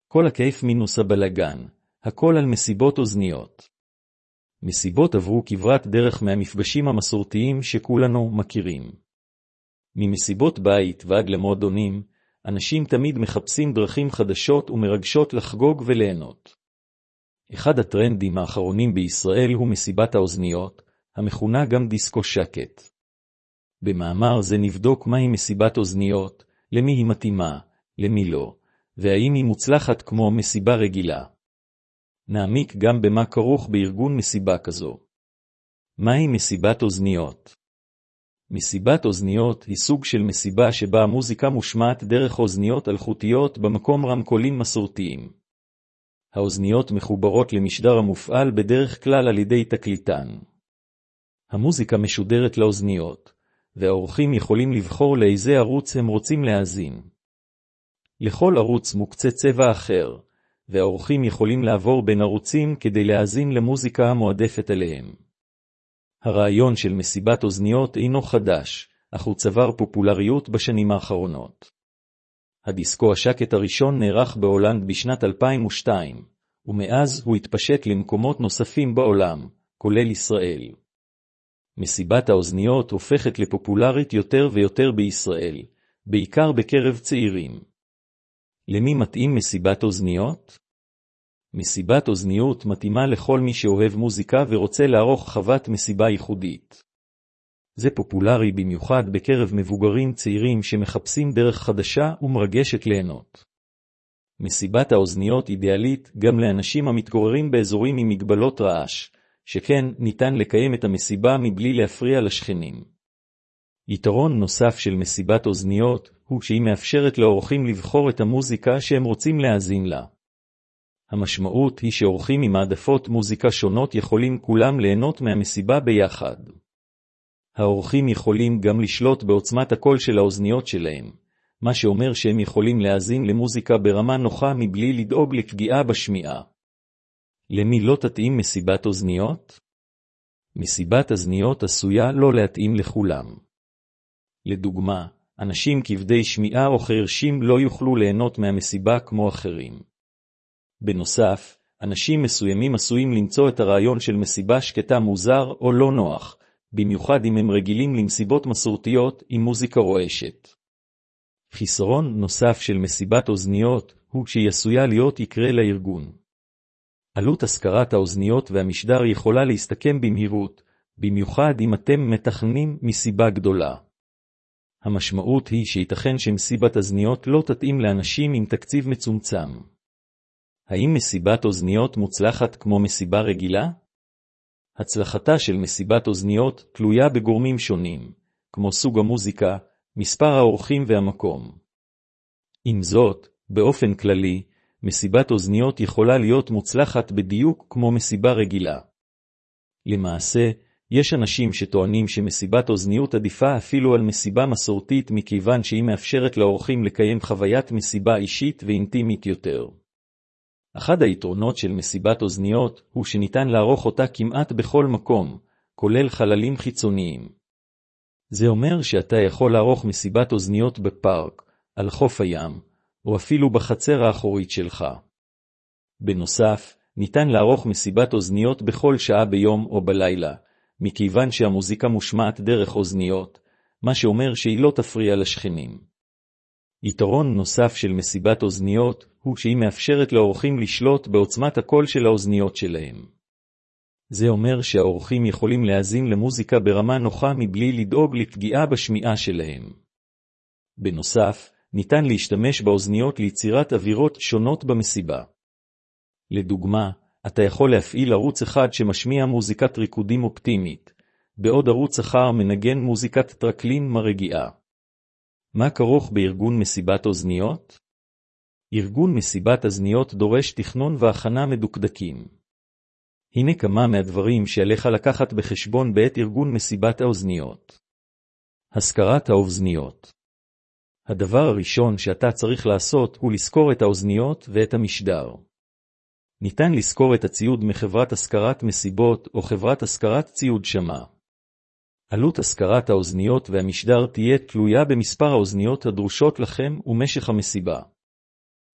כל הכיף מינוס הבלגן, הכל על מסיבות אוזניות. מסיבות עברו כברת דרך מהמפגשים המסורתיים שכולנו מכירים. ממסיבות בית ועד למועדונים, אנשים תמיד מחפשים דרכים חדשות ומרגשות לחגוג וליהנות. אחד הטרנדים האחרונים בישראל הוא מסיבת האוזניות, המכונה גם דיסקו שקט. במאמר זה נבדוק מהי מסיבת אוזניות, למי היא מתאימה, למי לא, והאם היא מוצלחת כמו מסיבה רגילה. נעמיק גם במה כרוך בארגון מסיבה כזו. מהי מסיבת אוזניות? מסיבת אוזניות היא סוג של מסיבה שבה המוזיקה מושמעת דרך אוזניות אלחוטיות במקום רמקולים מסורתיים. האוזניות מחוברות למשדר המופעל בדרך כלל על ידי תקליטן. המוזיקה משודרת לאוזניות, והאורחים יכולים לבחור לאיזה ערוץ הם רוצים להאזין. לכל ערוץ מוקצה צבע אחר, והאורחים יכולים לעבור בין ערוצים כדי להאזין למוזיקה המועדפת עליהם. הרעיון של מסיבת אוזניות אינו חדש, אך הוא צבר פופולריות בשנים האחרונות. הדיסקו השקט הראשון נערך בהולנד בשנת 2002, ומאז הוא התפשט למקומות נוספים בעולם, כולל ישראל. מסיבת האוזניות הופכת לפופולרית יותר ויותר בישראל, בעיקר בקרב צעירים. למי מתאים מסיבת אוזניות? מסיבת אוזניות מתאימה לכל מי שאוהב מוזיקה ורוצה לערוך חוות מסיבה ייחודית. זה פופולרי במיוחד בקרב מבוגרים צעירים שמחפשים דרך חדשה ומרגשת ליהנות. מסיבת האוזניות אידיאלית גם לאנשים המתגוררים באזורים עם מגבלות רעש, שכן ניתן לקיים את המסיבה מבלי להפריע לשכנים. יתרון נוסף של מסיבת אוזניות הוא שהיא מאפשרת לאורחים לבחור את המוזיקה שהם רוצים להאזין לה. המשמעות היא שאורחים עם העדפות מוזיקה שונות יכולים כולם ליהנות מהמסיבה ביחד. האורחים יכולים גם לשלוט בעוצמת הקול של האוזניות שלהם, מה שאומר שהם יכולים להאזין למוזיקה ברמה נוחה מבלי לדאוג לפגיעה בשמיעה. למי לא תתאים מסיבת אוזניות? מסיבת אוזניות עשויה לא להתאים לכולם. לדוגמה, אנשים כבדי שמיעה או חרשים לא יוכלו ליהנות מהמסיבה כמו אחרים. בנוסף, אנשים מסוימים עשויים למצוא את הרעיון של מסיבה שקטה מוזר או לא נוח, במיוחד אם הם רגילים למסיבות מסורתיות עם מוזיקה רועשת. חיסרון נוסף של מסיבת אוזניות הוא שהיא עשויה להיות יקרה לארגון. עלות השכרת האוזניות והמשדר יכולה להסתכם במהירות, במיוחד אם אתם מתכננים מסיבה גדולה. המשמעות היא שייתכן שמסיבת אוזניות לא תתאים לאנשים עם תקציב מצומצם. האם מסיבת אוזניות מוצלחת כמו מסיבה רגילה? הצלחתה של מסיבת אוזניות תלויה בגורמים שונים, כמו סוג המוזיקה, מספר האורחים והמקום. עם זאת, באופן כללי, מסיבת אוזניות יכולה להיות מוצלחת בדיוק כמו מסיבה רגילה. למעשה, יש אנשים שטוענים שמסיבת אוזניות עדיפה אפילו על מסיבה מסורתית מכיוון שהיא מאפשרת לאורחים לקיים חוויית מסיבה אישית ואינטימית יותר. אחד היתרונות של מסיבת אוזניות הוא שניתן לערוך אותה כמעט בכל מקום, כולל חללים חיצוניים. זה אומר שאתה יכול לערוך מסיבת אוזניות בפארק, על חוף הים, או אפילו בחצר האחורית שלך. בנוסף, ניתן לערוך מסיבת אוזניות בכל שעה ביום או בלילה, מכיוון שהמוזיקה מושמעת דרך אוזניות, מה שאומר שהיא לא תפריע לשכנים. יתרון נוסף של מסיבת אוזניות הוא שהיא מאפשרת לאורחים לשלוט בעוצמת הקול של האוזניות שלהם. זה אומר שהאורחים יכולים להאזין למוזיקה ברמה נוחה מבלי לדאוג לפגיעה בשמיעה שלהם. בנוסף, ניתן להשתמש באוזניות ליצירת אווירות שונות במסיבה. לדוגמה, אתה יכול להפעיל ערוץ אחד שמשמיע מוזיקת ריקודים אופטימית, בעוד ערוץ אחר מנגן מוזיקת טרקלין מרגיעה. מה כרוך בארגון מסיבת אוזניות? ארגון מסיבת אוזניות דורש תכנון והכנה מדוקדקים. הנה כמה מהדברים שעליך לקחת בחשבון בעת ארגון מסיבת האוזניות. השכרת האוזניות. הדבר הראשון שאתה צריך לעשות הוא לשכור את האוזניות ואת המשדר. ניתן לשכור את הציוד מחברת השכרת מסיבות או חברת השכרת ציוד שמע. עלות השכרת האוזניות והמשדר תהיה תלויה במספר האוזניות הדרושות לכם ומשך המסיבה.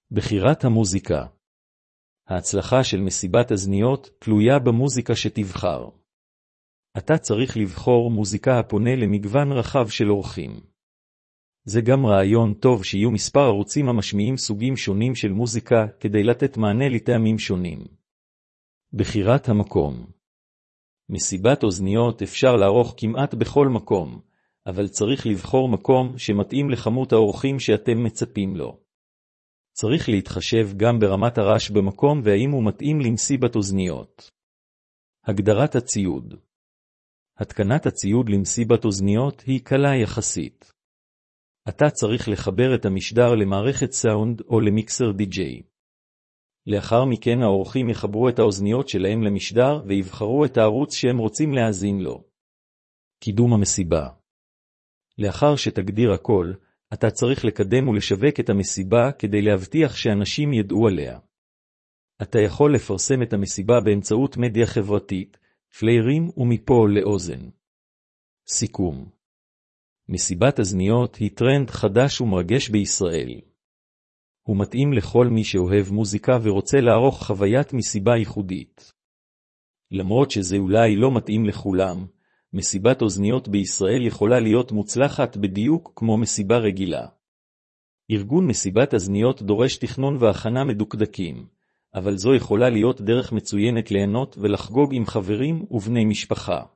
בחירת המוזיקה. ההצלחה של מסיבת אזניות תלויה במוזיקה שתבחר. אתה צריך לבחור מוזיקה הפונה למגוון רחב של אורחים. זה גם רעיון טוב שיהיו מספר ערוצים המשמיעים סוגים שונים של מוזיקה כדי לתת מענה לטעמים שונים. בחירת המקום. מסיבת אוזניות אפשר לערוך כמעט בכל מקום, אבל צריך לבחור מקום שמתאים לכמות האורחים שאתם מצפים לו. צריך להתחשב גם ברמת הרעש במקום והאם הוא מתאים למסיבת אוזניות. הגדרת הציוד. התקנת הציוד למסיבת אוזניות היא קלה יחסית. אתה צריך לחבר את המשדר למערכת סאונד או למיקסר די-ג'יי. לאחר מכן האורחים יחברו את האוזניות שלהם למשדר ויבחרו את הערוץ שהם רוצים להאזין לו. קידום המסיבה. לאחר שתגדיר הכל, אתה צריך לקדם ולשווק את המסיבה כדי להבטיח שאנשים ידעו עליה. אתה יכול לפרסם את המסיבה באמצעות מדיה חברתית, פליירים ומפה לאוזן. סיכום. מסיבת אזניות היא טרנד חדש ומרגש בישראל. הוא מתאים לכל מי שאוהב מוזיקה ורוצה לערוך חוויית מסיבה ייחודית. למרות שזה אולי לא מתאים לכולם, מסיבת אוזניות בישראל יכולה להיות מוצלחת בדיוק כמו מסיבה רגילה. ארגון מסיבת אזניות דורש תכנון והכנה מדוקדקים, אבל זו יכולה להיות דרך מצוינת ליהנות ולחגוג עם חברים ובני משפחה.